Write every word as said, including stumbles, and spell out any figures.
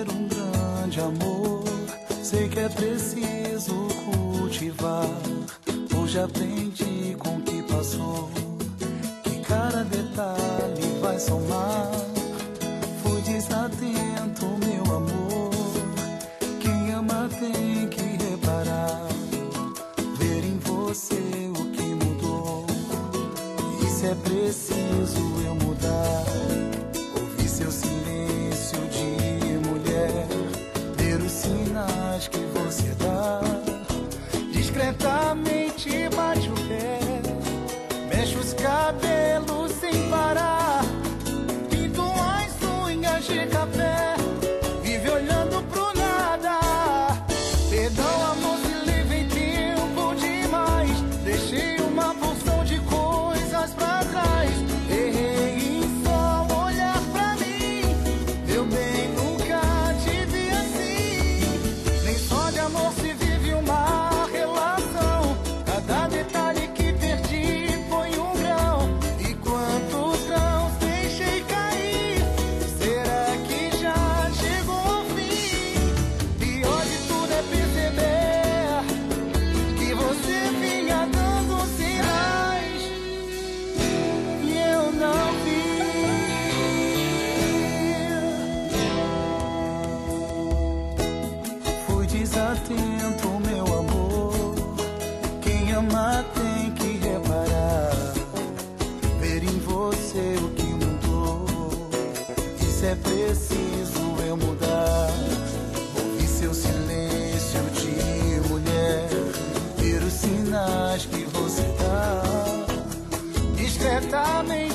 ter um grande amor, sei que é preciso cultivar. Hoje aprendi com o que passou, que cada detalhe vai somar. Fui desatento, meu amor, quem ama tem que reparar, ver em você o que mudou. E se é preciso eu mudar, ouvir seu silêncio de mulher, ver os sinais que você dá. Discretamente bate o pé, mexe os cabelos sem parar, pinta as unhas de café, vive olhando pro nada. Perdão, amor, se levei tempo demais, deixei uma porção de coisas pra trás. Errei em só olhar pra mim, meu bem, nunca te vi assim. Nem só de amor se vive uma relação, cada detalhe que perdi foi um grão. E quantos grãos deixei cair, será que já chegou ao fim? Pior de tudo é perceber que você vinha dando sinais e eu não vi. Fui desatento, meu amor, quem ama tem que reparar, ver em você o que mudou. E se é preciso eu mudar, ouvir seu silêncio de mulher, ver os sinais que você dá. Discretamente